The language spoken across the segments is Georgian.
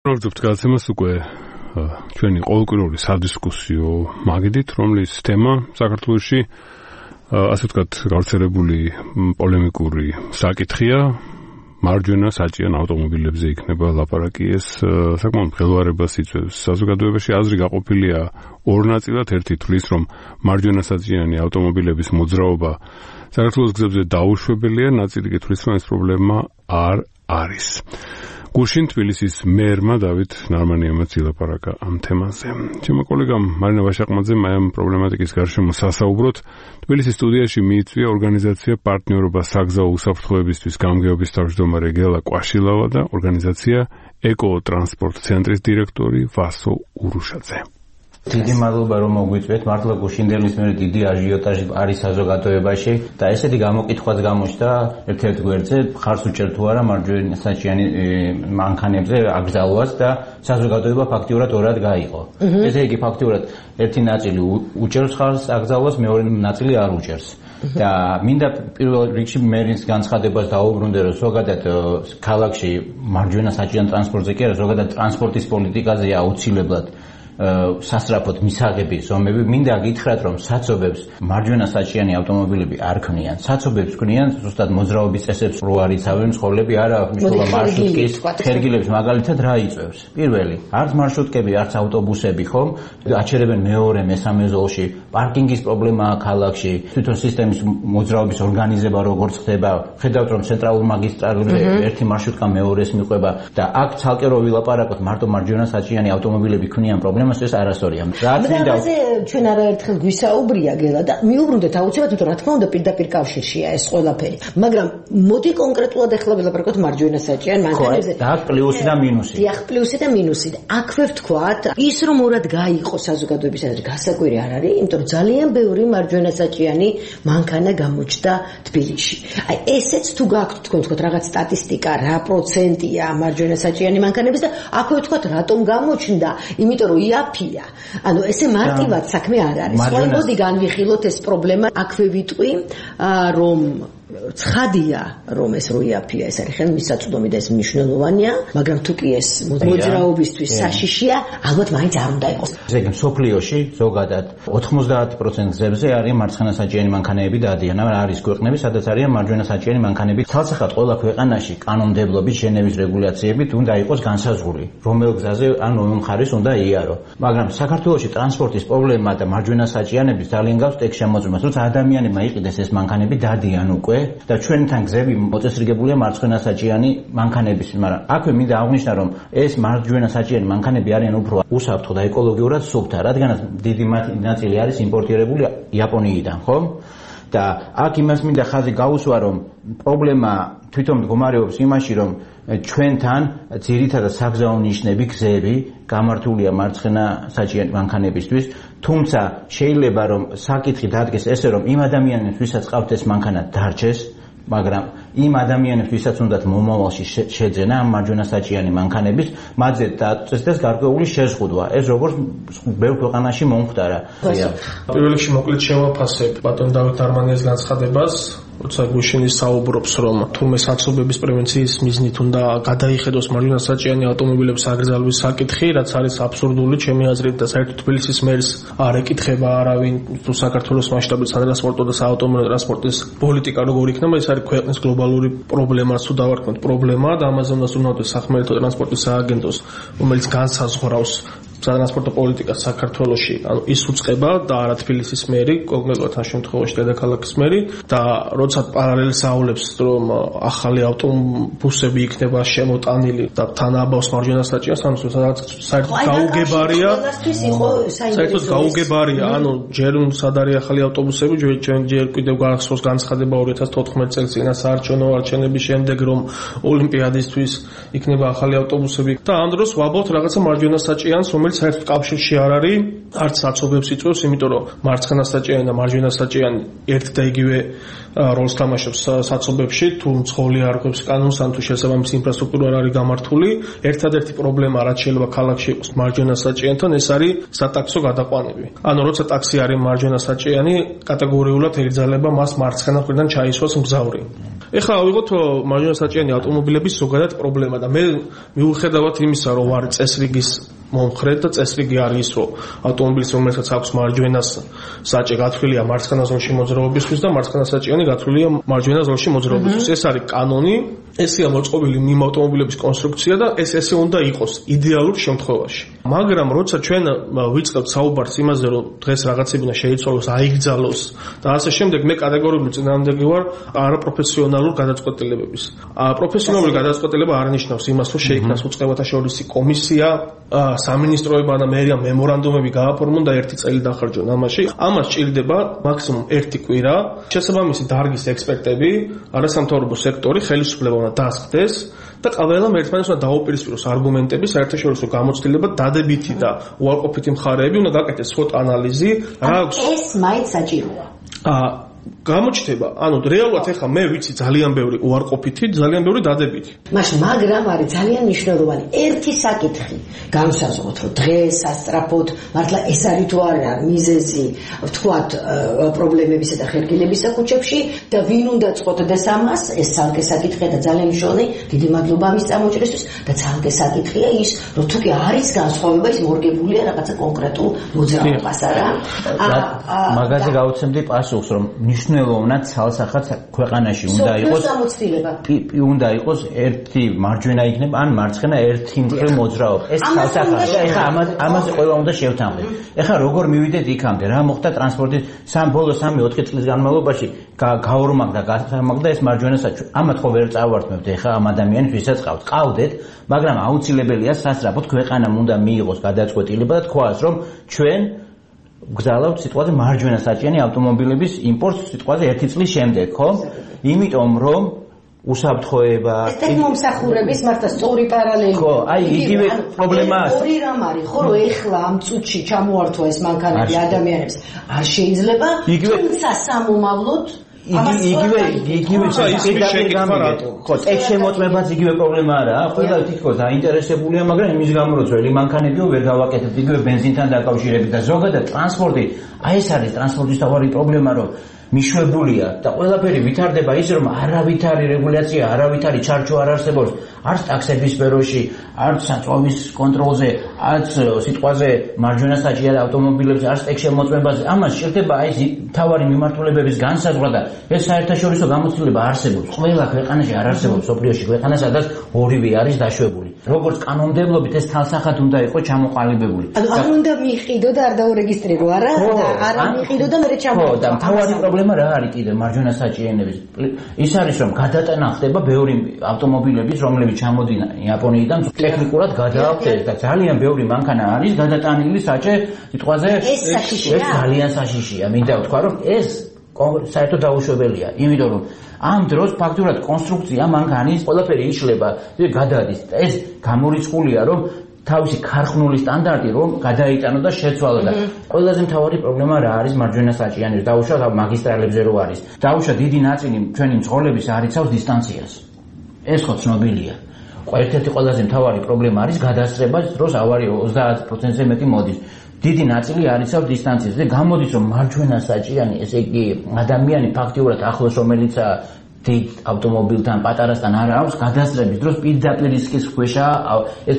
ვარჯობთ გადაცემას უკვე ჩვენი ყოველკვირეული სადისკუსიო მაგიდით, რომლის თემა საქართველოში ასე ვთქვათ გავრცელებული პოლემიკური საკითხია. მარჯვენა საჭიან ავტომობილებზე იქნება ლაპარაკი. ეს საკმაოდ მღელვარებას იწვევს საზოგადოებაში. აზრი გაყოფილია ორ ნაწილად. ერთი თვლის, რომ მარჯვენა საჭიანი ავტომობილების მოძრაობა საქართველოს გზებზე დაუშვებელია, ნაწილი კი თვლის, რომ ეს პრობლემა არ არის. გუშინ თბილისის მერმა დავით ნარმანიამაც ილაპარაკა ამ თემაზე. ჩემო კოლეგამ მარინა ვაშაყმაძემ ამ პრობლემატიკის გარშემო სასაუბროთ თბილისის სტუდიაში მიიწვია ორგანიზაცია პარტნიორობა საგზაო უსაფრთხოებისთვის გამგეობის თავმჯდომარე გელა კვაშილავა და ორგანიზაცია ეკოტრანსპორტ ცენტრის დირექტორი ვასო ურუშაძე. დიდი მადლობა რომ მოგვიწვიეთ. მართლა გუშინდელის მერე დიდი აჟიოტაჟი არის საზოგადოებაში და ესეთი გამოკითხვაც გამოჩნდა ერთ-ერთ გვერდზე, ხარს უჭერ თუ არა მარჯვენა საჭიანი მანქანებზე აკრძალვას და საზოგადოება ფაქტიურად ორად გაიყო. ესე იგი ფაქტიურად ერთი ნაწილი უჭერს ხარს აკრძალვას, მეორე ნაწილი არ უჭერს. და მინდა პირველ რიგში მერის განცხადებას დაუბრუნდე, რომ ზოგადად ქალაქში მარჯვენა საჭიან ტრანსპორტზე კი არა, ზოგადად ტრანსპორტის პოლიტიკაზეა აუცილებლად სასწრაფოდ მისაღები ზომები. მინდა გითხრათ, რომ საცობებს მარჯვენა საჭიანი ავტომობილები არ ქმნიან. საცობებს ქმნიან ზუსტად მოძრაობის წესებს რო არიცავენ მცხოვრები, არა მნიშვნელობა მარშრუტკის ხერგილებს მაგალითად რა იწევს. პირველი, არც მარშრუტკები, არც ავტობუსები ხომ აჩერებენ მეორე, მესამე ზოლში. პარკინგის პრობლემაა ქალაქში. თვითონ სისტემის მოძრაობის ორგანიზება როგორც ხდება, ხედავთ რომ ცენტრალურ მაგისტრალებზე ერთი მარშრუტკა მეორეს მიყვება და აქ ცალკე რო ვილაპარაკოთ მარტო მარჯვენა საჭიანი ავტომობილები ქმნიან პრობლემას, ეს არასწორია. რაც მინდა ჩვენ არაერთხელ გვისაუბრია გელა და მიუბრუნდეთ აუცილებლად, თუმცა რა თქმა უნდა პირდაპირ კავშირშია ეს ყველაფერი. მაგრამ მოდი კონკრეტულად ახლა ვილაპარაკოთ მარჯვენა საჭიან მანქანებზე. და პლუსი და მინუსი. დიახ, პლუსი და მინუსი. აქვე ვთქვათ, ის რომ ორად გაიყო საზოგადოების აზრი, გასაკვირი არ არის, იმიტომ რომ ძალიან ბევრი მარჯვენა საჭიანი მანქანა გამოჩნდა თბილისში. აი ესეც თუ გაქვთ თქვენ ვთქვათ რაღაც სტატისტიკა, რა პროცენტია მარჯვენა საჭიანი მანქანების და აქვე ვთქვათ რატომ გამოჩნდა, იმიტომ რომ იაფია. ანუ ესე მარტივად საქმე არ არის. ყველგოდი განვიხილოთ ეს პრობლემა. აქვე ვიტყვი, რომ ცხადია, რომ ეს როიაფია, ეს არის ხელმისაწვდომი და ეს მნიშვნელოვანია, მაგრამ თუ კი ეს მოძრაობისთვის საშიშია, ალბათ მაინც არ უნდა იყოს. ზეგ სოფლიოში ზოგადად 90% გზებზე არის მარცხენა საჭიანი მანქანები დადიან. არის ქვეყნები, სადაც არიან მარჯვენა საჭიანი მანქანები. ცალსახად ყველა ქვეყანაში კანონმდებლობის ჟენევის რეგულაციებით უნდა იყოს განსაზღვრული, რომელ გზაზე ან რომელ მხარეს უნდა იარო. მაგრამ საქართველოში ტრანსპორტის პრობლემა და მარჯვენა საჭიანების ძალიან გავს ტექ შემოწმებას, როცა ადამიანებმა იყიდეს ეს მანქანები, დადიან უკვე და ჩვენთან გზები მოწესრიგებულია მარცხენა საჭიანი მანქანების, მაგრამ აქვე მინდა აღვნიშნა, რომ ეს მარჯვენა საჭიანი მანქანები არიან უფრო უსაფრთხო და ეკოლოგიურად სუფთა, რადგანაც დიდი ნაწილი არის იმპორტირებული იაპონიიდან, ხომ? და აქ იმას მინდა ხაზი გაუსვა, რომ პრობლემა თვითონ მდგომარეობს იმაში, რომ ჩვენთან ძირითადად საგზაო ნიშნები, გზები გამართულია მარცხენა საჭიანი მანქანებისთვის, თუმცა შეიძლება რომ საკითხი დადგეს ესე, რომ იმ ადამიანებს, ვისაც ყავთ ეს მანქანა, დარჩეს, მაგრამ იმ ადამიანებს, ვისაც უნდათ მომავალში შეძენა ამ მარჯვენა საჭიანი მანქანების, მათზე დაწესდეს გარკვეული შეზღუდვა. ეს როგორც ბევრ ქვეყანაში მომხდარა. პირველ რიგში მოკლედ შევაფასებ ბატონ დავით ნარმანიას განცხადებას, როცა გუშინი საუბრობს, რომ თურმე საცობების პრევენციის მიზნით უნდა გადაიხედოს მარჯვენა საჭიანი ავტომობილების აკრძალვის საკითხი, რაც არის აბსურდული ჩემი აზრით და საერთოდ თბილისის მერს არ ეკითხება არავინ თუ საქართველოს მასშტაბით სატრანსპორტო და საავტომობილო ტრანსპორტის პოლიტიკა როგორ იქნება. ეს არის ქვეყნის გლობალური პრობლემა, თუ დავარქმევთ პრობლემა და ამაზე უნდა ზრუნავდეს სახმელეთო ტრანსპორტის სააგენტოს, რომელიც განსაზღვრავს სატრანსპორტო პოლიტიკას საქართველოში. ანუ ის უწყება და არა თბილისის მერი, კონკრეტულად ამ შემთხვევაში დედაქალაქის მერი და როცა პარალელს აავლებს, რომ ახალი ავტობუსები იქნება შემოტანილი და თან აბავს მარჯვენა საჭიას, ანუ საერთოდ გაუგებარია, ანუ ჯერ სად არის ახალი ავტობუსები, ჯერ კიდევ გახსოვს განცხადება 2014 წელს წინა საარჩევნო არჩევნების შემდეგ, რომ ოლიმპიადისთვის იქნება ახალი ავტობუსები და ამ დროს ვაბავთ რაღაცა მარჯვენა საჭიანს, რომელიც საერთოდ კავშირში არ არის, არც საცობებს იწვევს, იმიტომ რომ მარცხენა საჭიანი და მარჯვენა საჭიანი ერთ და იგივე როლს თამაშობს საცობებში, თუ მძღოლი არ ყვებს კანონს, ან თუ შესაბამისი ინფრასტრუქტურა არ არის გამართული. ერთადერთი პრობლემა, რაც შეიძლება ქალაქში იყოს მარჯვენა საჭიანთან, ეს არის სატაქსო გადაყვანები. ანუ როცა ტაქსი არის მარჯვენა საჭიანი, კატეგორიულად ეკრძალება მას მარცხენა მხრიდან ჩაისვას მგზავრი. ეხლა ავიღოთ მარჯვენა საჭიანი ავტომობილების ზოგადად პრობლემა და მე მიუხედავად იმისა, რომ ვარ წესრიგის მომხრე და წესრიგი არის რომ ავტომობილის რომელსაც აქვს მარჯვენა საჭე გათვლილია მარცხენა ზოლში მოძრაობისთვის და მარცხენა საჭიანი გათვლილია მარჯვენა ზოლში მოძრაობისთვის. ეს არის კანონი, ესეა მოწყობილი იმ ავტომობილების კონსტრუქცია და ესე უნდა იყოს იდეალურ შემთხვევაში. მაგრამ როცა ჩვენ ვიწყებთ საუბარს იმაზე, რომ დღეს რაღაცებინა შეიცვალოს, აიგზალოს და ასე შემდეგ, მე კატეგორიული წინააღმდეგი ვარ არაპროფესიონალურ გადაწყვეტილებების. პროფესიონალური გადაწყვეტილება არ ნიშნავს იმას, რომ შეიქმნას უწყებათა შორისი კომისია, სამინისტროებმა და მერია მემორანდუმები გააფორმონ და 1 წელი დახარჯონ ამაში. ამას სჭირდება მაქსიმუმ 1 კვირა. შესაბამისი დარგის ექსპერტები, არასამთავრობო სექტორი, ხელისუფლება უნდა დასხდეს და ყველამ ერთმანეთს უნდა დაუპირისპიროს არგუმენტები, საერთაშორისო გამოცდილება, დადებითი და უარყოფითი მხარეები, უნდა გაკეთდეს SWOT ანალიზი, რა აქვს. ეს მაინც საჭიროა. გამოჩნდება, ანუ რეალურად ეხლა მე ვიცი ძალიან ბევრი უარყოფითი, ძალიან ბევრი დადებითი. მაგრამ არის ძალიან მნიშვნელოვანი ერთი საკითხი. განსაზღვროთ, რომ დღეს ასტრაფოთ, მართლა ეს არის თუ არა მიზეზი, ვთქვათ, პრობლემებისა და ხერგილებისა ქუჩებში და ვინ უნდა წყვეტდეს ამას, ეს ცალკე საკითხია და ძალიან მნიშვნელოვანი. დიდი მადლობა ამის წამოჭრისთვის და ცალკე საკითხია ის, რომ თუ კი არის განსხვავება, ის მორგებულია რაღაცა კონკრეტულ მოძრაობას, არა? მაგაზე გავუცემდი პასუხს, რომ მნიშვნელოვნად ცალსახად ქვეყანაში უნდა იყოს ერთი მარჯვენა იქნება ან მარცხენა ერთი მხრივ მოძრაობა. ეს ცალსახად. ეხლა ამაზე ყველა უნდა შევთანხმდეთ. ეხლა როგორ მივიდეთ იქამდე, რა მოხდა ტრანსპორტის ბოლო 3-4 წლის განმავლობაში გაორმაგდა, გასამაგდა ეს მარჯვენა საჭი. ამათ ხო ვერ წავართმევთ ეხლა ამ ადამიანებს, ვისაც ყავთ. ყავდეთ, მაგრამ აუცილებელია სასწრაფოდ ქვეყანამ უნდა მიიღოს გადაწყვეტილება და თქვას, რომ ჩვენ გზავნავთ სიტყვაზე მარჯვენა საჭიანი ავტომობილების იმპორტს სიტყვაზე 1 წლის შემდეგ, ხო? იმიტომ რომ უსაფრთხოება ეს მომსახურების მართლა სწორი პარალელი. ხო, აი იგივე პრობლემაა. ორი რამ არის, ხო, რომ ეხლა ამ წუთში ჩამოართვა ეს მანქანები ადამიანებს არ შეიძლება, თუმცა სამომავლოდ იგივე ხო, ტექს შემოწმებაც იგივე პრობლემა არა. ყველა თითქოს დაინტერესებულია, მაგრამ იმის გამო რომ ძველი მანქანებიო ვერ გავაკეთებთ იგივე ბენზინთან დაკავშირებით და ზოგადად ტრანსპორტი, აი ეს არის ტრანსპორტის თავარი პრობლემა, რომ მიშვებულია და ყველაფერი ვითარდება ის, რომ არავითარი რეგულაცია, არავითარი ჩარჩო არ არსებობს, არც ტაქსების სფეროში, არც საწვავის კონტროლზე, არც სიტყვაზე მარჯვენა საჭიერ ავტომობილებზე, არც ტექს შემოწმებაზე. ამას სჭირდება აი ეს თავარი მიმართულებების განსაზღვრა და ეს საერთაშორისო გამოცდილება არსებობს. ყველა ქვეყანაში არ არსებობს სოფლიოში ქვეყანა, სადაც ორივე არის დაშვებული. როგორც კანონმდებლობით ეს თალსახად უნდა იყოს ჩამოყალიბებული. არ უნდა მიიყიდო და არ დაურეგისტრირო, არა? არა მიიყიდო და მერე ჩამოყალიბო. და თავარი პრობლემა რა არის კიდე მარჯვენა საჭიანების? ის არის რომ გადატანა ხდება ბევრი ავტომობილების, რომლებიც ჩამოდინა იაპონიიდან, ტექნიკურად გადაახვდეს და ძალიან ბევრი მანქანა არის გადატანილი საჭე სიტყვაზე. ეს ძალიან საშიშია. მინდა ვთქვა რომ ეს საერთოდ დაუშვებელია, იმიტომ რომ ამ დროს ფაქტურად კონსტრუქცია მანქანის ყველაფერი იშლება, გადადის. ეს გამორიცხულია რომ თავისი ქარხნული სტანდარტი რომ გადაიტანო და შეცვალო და ყველაზე მთავარი პრობლემა რა არის მარჯვენა საჭიანის? დაუშვა მაგისტრალებზე რო არის. დაუშვა დიდი ნაწილი ჩვენი მძღოლების არ იცავს დისტანციას. ეს ხო ცნობილია. ერთ-ერთი ყველაზე მთავარი პრობლემა არის გადასწრება, დროს ავარია 30%-ზე მეტი მოდის. დიდი ნაწილი არ იცავს დისტანციას და გამოდის რომ მარჯვენა საჭიანი, ესე იგი ადამიანი ფაქტიურად ახლოს რომელიც დიდ ავტომობილთან პატარასთან არ აქვს გადასწრების დროს პირდაპირ რისკის ქვეშა ეს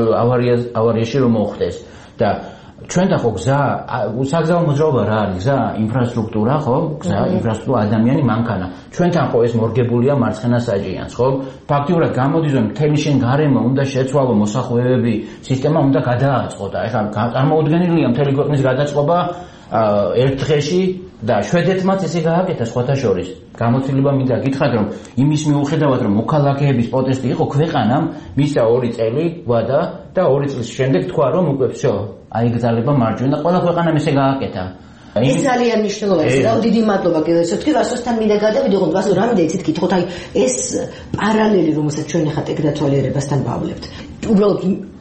ავარიაში რომ მოხდეს და ჩვენთან ხო გზა საგზაო მოძრაობა რა არის? გზა ინფრასტრუქტურა, ხო? გზა ინფრასტრუქტურა, ადამიანი, მანქანა. ჩვენთან ხო ეს მორგებულია მარცხენა საჭიანს, ხო? ფაქტიურად გამოდის რომ მთელი შენ გარემო უნდა შეცვალო, მოსახლეობები, სისტემა უნდა გადააწყო და ეხლა წარმოუდგენელია მთელი ქვეყნის გადაწყობა ერთ დღეში და შვედეთმაც ესე გააკეთა სხვათა შორის. გამოცდილება მინდა გითხრათ რომ იმის მიუხედავად რომ მოქალაქეების პროტესტი იყო, ქვეყანამ მისცა 2 წელი ვადა და 2 წლის შემდეგ თქვა რომ უკვე всё, აიგზავნება მარჯვენა, ყველა ქვეყანამ ესე გააკეთა. ეს ძალიან მნიშვნელოვანია. რა დიდი მადლობა გელესოთქი, ვასოსთან მინდა გადავიდოღოთ, ვასო რამდენი იცით გითხოთ, აი ეს პარალელი რომელსაც ჩვენ ახლა ტექ დათვალიერებასთან ვავლებთ. უბრალოდ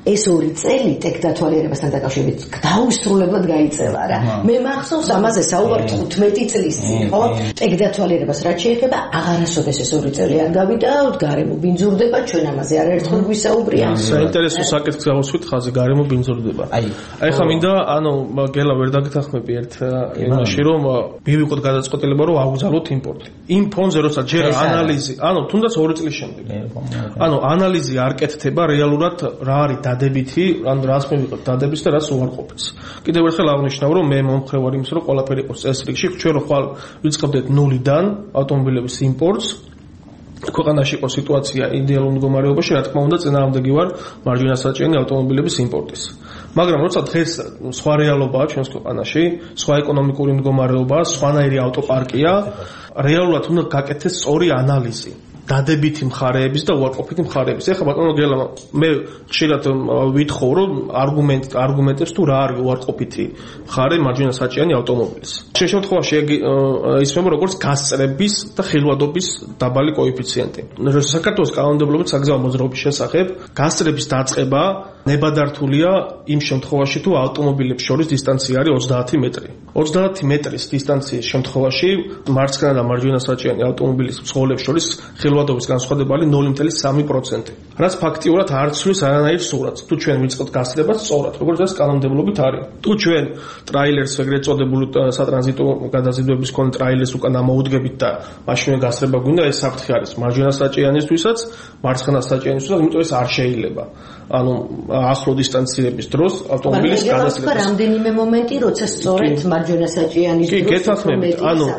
ეს 2 წელი ტექდათვალიერებასთან დაკავშირებით დაუსრულებლად გაიწევა რა. მე მახსოვს ამაზე საუბარი 15 წლის წინ, ხო? ტექდათვალიერებას რაც შეეხება, აღარასოდეს ეს 2 წელი არ გავიდა, გარემო ბინძურდება, ჩვენ ამაზე არაერთხელ გვისაუბრია. საინტერესო საკითხს გავუსვით ხაზე, გარემო ბინძურდება. აი ხა მინდა, გელა ვერ დაგეთანხმები ერთ იმაში, რომ მივიღოთ გადაწყვეტილება, რომ ავგზავნოთ იმპორტი. იმ ფონზე როცა ჯერ ანალიზი, თუნდაც 2 წლის შემდეგ. ანალიზი არ კეთდება რეალურად რა არის დადებითი, რას მივიღებთ დადების და რას უარყოფით. კიდევ ერთხელ აღნიშნავ, რომ მე მომხრე ვარ იმის, რომ ყველაფერი იყოს წესრიგში, ჩვენ ხვალ ვიწყებდეთ ნულიდან ავტომობილების იმპორტს. ქვეყანაში იყო სიტუაცია იდეალურ მდგომარეობაში, რა თქმა უნდა, წინააღმდეგი ვარ მარჯვენასაჭიანი ავტომობილების იმპორტის. მაგრამ როცა დღეს სხვა რეალობაა ჩვენს ქვეყანაში, სხვა ეკონომიკური მდგომარეობაა, სხვანაირი ავტოპარკია, რეალურად უნდა გაკეთდეს სწორი ანალიზი. დადებითი მხარეების და უარყოფითი მხარეების. ეხლა ბატონო გელა, მე ხშირად ვითხოვ, რომ არგუმენტებს თუ რა არის უარყოფითი მხარე მარჯვენასაჭიანი ავტომობილის. შენ შემთხვევაში ისმება როგორც გასწრების და ხილვადობის დაბალი კოეფიციენტი. საქართველოს კანონმდებლობით საგზაო მოძრაობის შესახებ გასწრების დაწყება ნებადართულია იმ შემთხვევაში, თუ ავტომობილებს შორის დისტანცია არის 30 მეტრი. 30 მეტრის დისტანციის შემთხვევაში მარცხენა და მარჯვენასაჭიანი ავტომობილის მძღოლებს შორის ხილვადობის განსხვავება არის 0.3%. რაც ფაქტიურად არ ცვლის არანაირ სურათს. თუ ჩვენ ვიწყებთ გასწრებას სწორად, როგორც ეს კანონმდებლობით არის. თუ ჩვენ ტრაილერს ეგრეთ წოდებულ სატრანზიტო გადაზიდვების მქონე ტრაილერს უკან ამოუდგებით და მაშინვე გასწრება გვინდა, ეს საფრთხე არის მარჯვენასაჭიანისთვისაც, მარცხენასაჭიანისთვისაც, იმიტომ ეს არ შეიძლება. ახლო დისტანციების დროს ავტომობილის გადასწრება. რამდენიმე მომენტი, როცა სწორედ მარჯვენასაჭიანის დროს გეთანხმებით,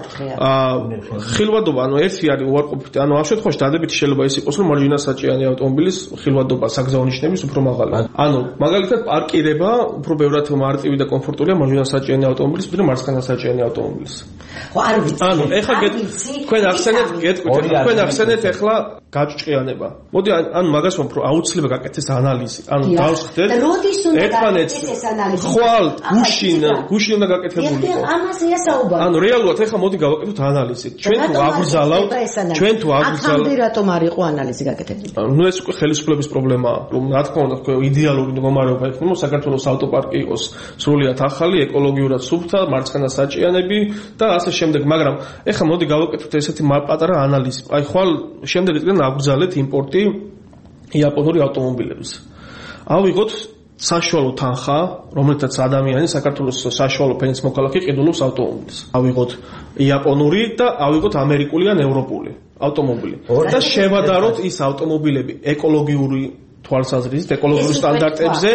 ხილვადობა, ერთი არის უარყოფითი, ამ შემთხვევაში დადებითი შეიძლება ის იყოს, რომ მარჯვენასაჭიანი ავტომობილის ხილვადობა საგზაო ნიშნების უფრო მაღალია. მაგალითად, პარკირება უფრო ბევრად მარტივი და კომფორტულია მარჯვენასაჭიანი ავტომობილის, ვიდრე მარცხენასაჭიანი ავტომობილის. ხო, არ ვიცი. ეხლა თქვენ ახსენეთ ეხლა გაჭჭყიანება. მოდი, მაგას ვამბობ, რომ აუცილებლად გაკეთდეს ანალიზი. დავსხდეთ. ერთმანეთს ხვალ გუშინ უნდა გაკეთებული იყო. ამაზეა საუბარი. რეალურად ეხლა მოდი გავაკეთოთ ანალიზი. ჩვენ თუ აგზალავთ, აქამდე რატომ არ იყო ანალიზი გაკეთებული? ეს უკვე ხელისუფლების პრობლემაა, რომ რა თქმა უნდა, იდეალური მდგომარეობა იქნება, საქართველოს ავტოპარკი იყოს სრულიად ახალი, ეკოლოგიურად სუფთა, მარცხენასაჭიანები და ასე შემდეგ, მაგრამ ეხლა მოდი გავაკეთოთ ესეთი პატარა ანალიზი. აი ხვალ შემდეგ წლიდან აგზალეთ იმპორტი იაპონური ავტომობილების. ავიღოთ საშუალო თანხა, რომელთაც ადამიანი საქართველოს საშუალო ფენის მოქალაქე ყიდულობს ავტომობილს. ავიღოთ იაპონური და ავიღოთ ამერიკული ან ევროპული ავტომობილი. და შევადაროთ ის ავტომობილები ეკოლოგიური თვალსაზრისით, ეკოლოგიური სტანდარტებზე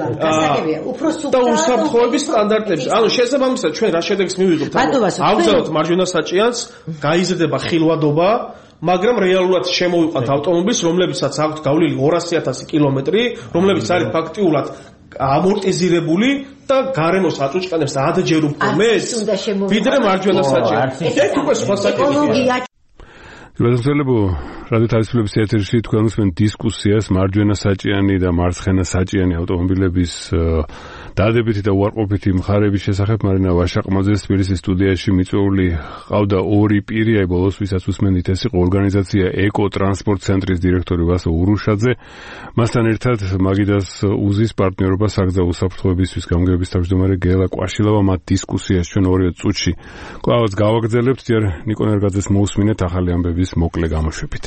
და უსაფრთხოების სტანდარტებზე. შესაბამისად ჩვენ რა შედეგს მივიღებთ? ავგზავნოთ მარჯვენასაჭიანს, გაიზრდება ხილვადობა, მაგრამ რეალურად შემოვიყვანთ ავტომობილს, რომლებიცაც აქვთ გავლილი 200,000 კილომეტრი, რომლებიც არის ფაქტიურად ამორტიზირებული და გარემოს აწუჭყანებს 10 ჯერ უფრო მეტს, ვიდრე მარჯვენასაჭიანი. ეს უკვე სხვა საკითხია. გასაგებია, რადიო თავისუფლების ეთერში თქვენ უსმენთ დისკუსიას მარჯვენასაჭიანი და მარცხენასაჭიანი ავტომობილების დადებითი და უარყოფითი მხარეების შესახებ. მარინა ვაშაყმაძე თბილისის სტუდიაში მიწვეული ყავდა 2 პირი, აი ბოლოს ვისაც უსმენთ, ეს იყო ორგანიზაცია ეკო ტრანსპორტ ცენტრის დირექტორი ვასო ურუშაძე. მასთან ერთად მაგიდას უზის პარტნიორობა საგზაო უსაფრთხოებისთვის გამგეობის თავმჯდომარე გელა კვაშილავა. მათ დისკუსიას ჩვენ 2 წუთში კვლავაც გავაგრძელებთ. ჯერ ნიკო ნერგაძეს მოусმინეთ ახალი ამბების მოკლე გამოშვებით.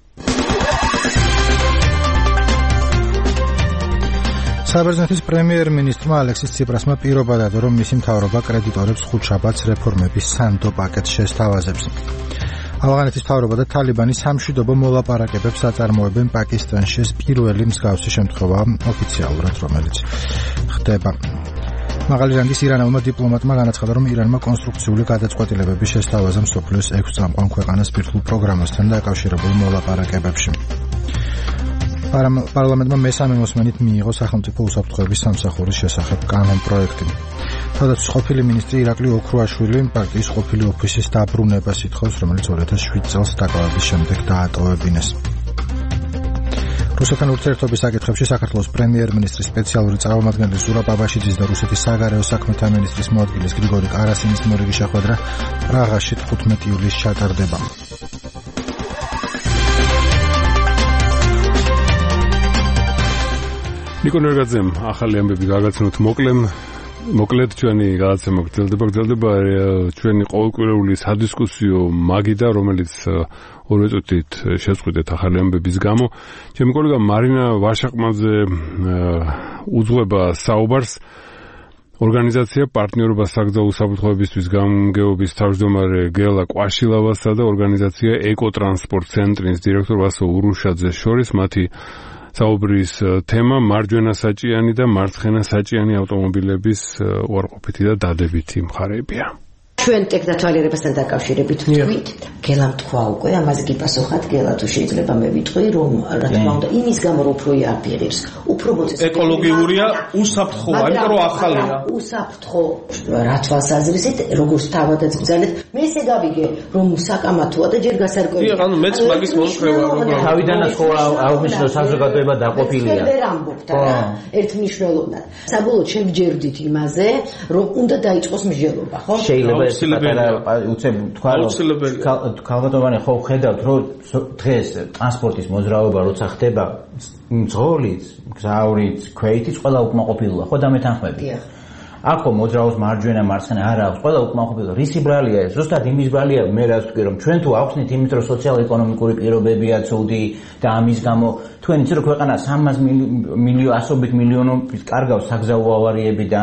საბერძნეთის პრემიერ-მინისტრმა ალექსის ციპრასმა პირობა დადო, რომ მისი მთავრობა კრედიტორებს 5 შაბათს რეფორმების სანდო პაკეტს შესთავაზებს. ავღანეთის მთავრობა და თალიბანი სამშვიდობო მოლაპარაკებებს აწარმოებენ პაკისტანში. ეს პირველი მსგავსი შემთხვევაა ოფიციალურად, რომელიც ხდება. მაღალი რანგის ირანელმა დიპლომატმა განაცხადა, რომ ირანმა კონსტრუქციული გადაწყვეტილებები შესთავაზა მსოფლიოს 6 წამყვან ქვეყანას ბირთვულ პროგრამასთან დაკავშირებულ მოლაპარაკებებში. პარლამენტმა მესამე მოსმენით მიიღო სახელმწიფო უსაფრთხოების სამსახურის შესახებ კანონპროექტი. თავდაცვის ყოფილი მინისტრი ირაკლი ოქრუაშვილი პარტიის ყოფილი ოფისის დაბრუნებას ითხოვს, რომელიც 2007 წელს დაკავების შემდეგ დაატოვებინეს. რუსეთთან ურთიერთობის საკითხებში საქართველოს პრემიერ-მინისტრის სპეციალური წარმომადგენელი ზურაბ აბაშიძის და რუსეთის საგარეო საქმეთა მინისტრის მოადგილის გრიგორი კარასინის მორიგი შეხვედრა პრაღაში 15 ივლისს ჩატარდება. ნიკო ნერგაძემ ახალი ამბები გაგაცნოთ მოკლედ ჩვენი გადაცემა გრძელდება ჩვენი ყოველკვირეული სადისკუსიო მაგიდა, რომელიც ორი წუთით შეწყვეტეთ ახალი ამბების გამო. ჩემი კოლეგა მარინა ვაშაყმაძე უძღვება საუბარს ორგანიზაცია პარტნიორობა საგზაო საფრთხეებისთვის გამგეობის თავმჯდომარე გელა კვაშილავასა და ორგანიზაცია ეკოტრანსპორტ ცენტრის დირექტორ ვასო ურუშაძეს შორის მათი საუბრის თემა მარჯვენა საჭიანი და მარცხენა საჭიანი ავტომობილების უარყოფითი და დადებითი მხარეებია. ჩვენ ტექნათვალიერებასთან დაკავშირებით ვთქვით, გელამ თქვა უკვე, ამაზე გიპასუხათ, გელა თუ შეიძლება მე ვიტყვი, რომ რა თქმა უნდა, იმის გამო რომ უფრო იარფერებს, უფრო მოწესრიგება. ეკოლოგიურია, უსაფრთხოა, იმიტომ რომ ახალია. უსაფრთხო რა თვალსაზრისით, როგორც თავადაც ბრძანეთ, მე ესე გავიგე, რომ საკამათოა და ჯერ გასარკვევია. ანუ მეც მაგის მომხრევა როგორ თავიდანაც ხო აღვნიშნო საზოგადოება დაყოფილია. ვერ ამბობთ რა, ერთმნიშვნელოვნად. საბოლოოდ შევჯერდით იმაზე, რომ უნდა დაიწყოს მსჯელობა, ხო? შეიძლება უცებ თქვა რომ ქალბატონი ხო ხედავთ რომ დღეს ტრანსპორტის მოძრაობა როცა ხდება მძღოლიც, გზავრიც, ქვეითიც ყველა უკმაყოფილოა, ხო დამეთანხმები. აქო მოძრაობს მარჯვენა მარცხენა არ აქვს, ყველა უკმაყოფილოა. რის ბრალია ეს? ზუსტად იმის ბრალია, მე რაც ვთქვი რომ ჩვენ თუ ავხსნით იმით რომ სოციალ-ეკონომიკური პირობებია ცუდი და ამის გამო თქვენ იცით რომ ქვეყანა 300 მილიონობით კარგავს საგზაო ავარიებიდან,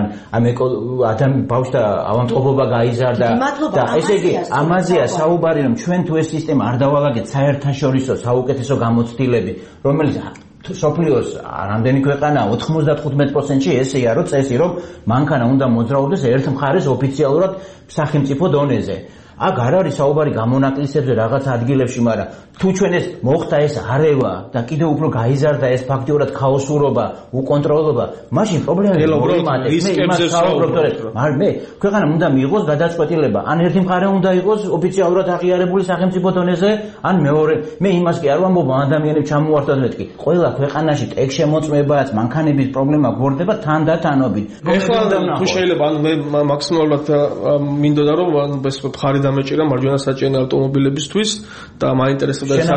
ბავშვთა ავადმყოფობა გაიზარდა და ესე იგი ამაზეა საუბარი რომ ჩვენ თუ ეს სისტემა არ დავალაგეთ საერთაშორისო საუკეთესო გამოცდილებით, რომელიც სოფლიოს რამდენი ქვეყანა 95%-ში ესეა რომ წესი რომ მანქანა უნდა მოძრაობდეს ერთ მხარეს ოფიციალურად სახელმწიფო დონეზე. აქ არ არის საუბარი გამონაკლისებზე რაღაც ადგილებში, მაგრამ თუ ჩვენ ეს მოხდა ეს არევა და კიდევ უფრო გაიზარდა ეს ფაქტიურად ქაოსურობა, უკონტროლობა, მაშინ პრობლემები მოვიმატეთ. მე იმას საუბრობ, რომ მე ქვეყანამ უნდა მიიღოს გადაწყვეტილება, ან ერთი მხარე უნდა იყოს ოფიციალურად აღიარებული სახელმწიფო დონეზე, ან მეორე. მე იმას კი არ ვამბობ, ადამიანებს ჩამოვართოთ მეთქი. ყველა ქვეყანაში ტექშემოწმებაც, მანქანების პრობლემა გორდება თანდათანობით. ეხლა თუ შეიძლება, ანუ მე მაქსიმალურად მინდოდა რომ ეს მხარი დამეჭირა მარჯვენა საჭიანი ავტომობილებისთვის და მაინტერესებდა ეს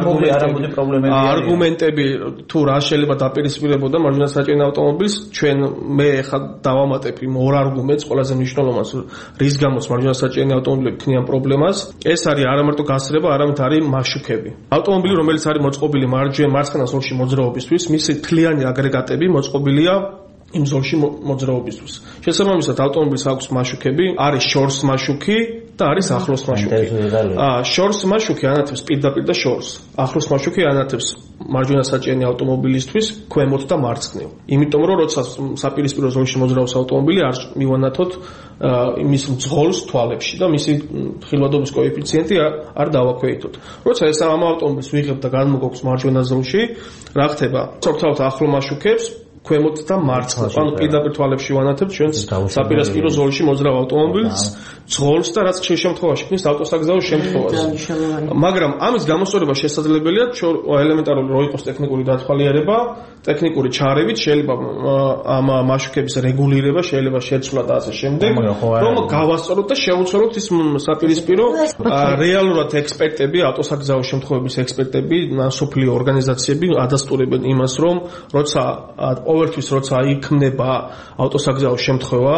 არგუმენტები თუ რა შეიძლება დაპირისპირებოდა მარჯვენა საჭიანი ავტომობილს. ჩვენ მე ხა დავამატებ იმ ორ არგუმენტს ყველაზე მნიშვნელოვანს, რის გამოც მარჯვენა საჭიანი ავტომობილები ქმნიან პრობლემას. ეს არის არა მარტო გასრება, არამედ არის მაშუქები. ავტომობილი, რომელიც არის მოწყობილი მარცხენა ზოლში მოძრაობისთვის, მისი თლიანი აგრეგატები მოწყობილია იმ ზოლში მოძრაობისთვის. შესაბამისად, ავტომობილს აქვს მაშუქები, არის შორს მაშუქი და არის ახლოს მაშუქი. შორს მაშუქი ანათებს პირდაპირ და შორს. ახლოს მაშუქი ანათებს მარჯვენა საჭიანი ავტომობილისთვის ქვემოთ და მარცხნივ. იმიტომ რომ როცა საპირისპირო ზოლში მოძრაობს ავტომობილი, არ მივანათოთ იმის მძღოლს თვალებში და მისი ხილვადობის კოეფიციენტი არ დავაქვეითოთ. როცა ეს ამ ავტომობილს ვიღებთ და გადმოგოქვს მარჯვენა ზოლში, რა ხდება? ცოტა ახლო მაშუქებს ქვემოთ და მარცხნივ, ანუ პირდაპირ თვალებში ვანათებთ ჩვენს საპირისპირო ზოლში მოძრავ ავტომობილს, ძღოლს და რაც ხშირ შემთხვევაში ქმნის ავტოსაგზაო შემთხვევას. მაგრამ ამის გამოსწორება შესაძლებელია ელემენტარული რო იყოს ტექნიკური დათვალიერება, ტექნიკური ჩარევით შეიძლება ამ მაშუქების რეგულირება, შეიძლება შეცვლა და ასე შემდეგ, რომ გავასწოროთ და შევუცვალოთ ის საპირისპირო. რეალურად ექსპერტები, ავტოსაგზაო შემთხვევების ექსპერტები, სოფლიო ორგანიზაციები ადასტურებენ იმას, რომ როცა ყოველთვის როცა იქმნება ავტოსაგზაო შემთხვევა,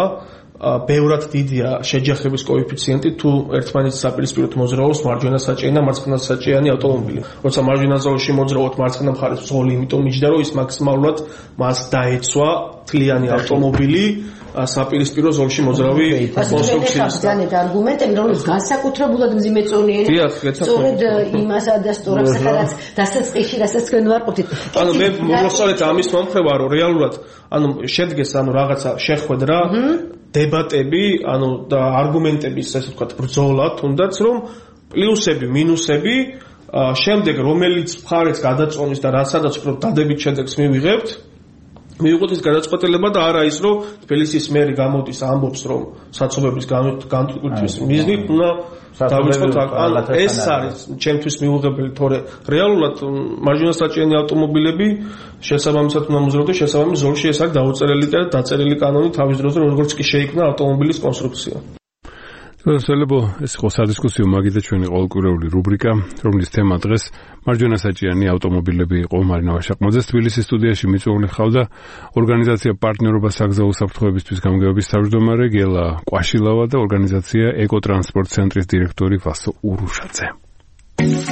ბევრად დიდია შეჯახების კოეფიციენტი თუ ერთმანეთის საპირისპიროდ მოძრაობს მარჯვენა საჭიანი და მარცხენა საჭიანი ავტომობილი. როცა მარჯვენა ზოლში მოძრაობთ მარცხენა მხარეს ზოლი, იმიტომ მიჯდა რომ ის მაქსიმალურად მას დაეცვა თლიანი ავტომობილი საპირისპირო ზოლში მოძრავი კონსტრუქციის. ძალიან არგუმენტები, რომელიც განსაკუთრებულად მძიმეწონიანი. სწორედ იმას ადასტურებს, სადაც დასაწყისში, რასაც თქვენ ვარყოფით. ანუ მე მოსწავლეთ ამის მომხრევა, რომ რეალურად ანუ შედგეს რაღაცა შეხვედრა, დებატები, და არგუმენტების, ასე ვთქვათ, ბრძოლა, თუნდაც რომ პლუსები, მინუსები, შემდეგ რომელიც მხარეც გადაწონის და სადაც უფრო დადებით შედეგს მივიღებთ, მივიღოთ ის გადაწყვეტილება და არა ის, რომ თბილისის მერი გამოდის ამბობს, რომ საცობების განმტკიცების მიზნით უნდა დავიწყოთ. ეს არის ჩემთვის მიუღებელი, თორე რეალურად მარჯვენა საჭიანი ავტომობილები შესაბამისად უნდა მოძრაობდეს შესაბამის ზოლში. ეს არის დაუწერელი და დაწერილი კანონი თავის დროზე, როგორც კი შეიქმნა ავტომობილის კონსტრუქცია. შესაძლებო ეს იყო სადისკუსიო მაგიდა ჩვენი ყოველკვირეული რუბრიკა, რომლის თემა დღეს მარჯვენა საჭიანი ავტომობილები იყო. მარინა ვაშაყმაძეს თბილისის სტუდიაში მიწვეული ხავდა ორგანიზაცია პარტნიორობა საგზაო საფრთხეებისთვის გამგეობის თავმჯდომარე გელა კვაშილავა და ორგანიზაცია ეკოტრანსპორტ ცენტრის დირექტორი ვასო ურუშაძე.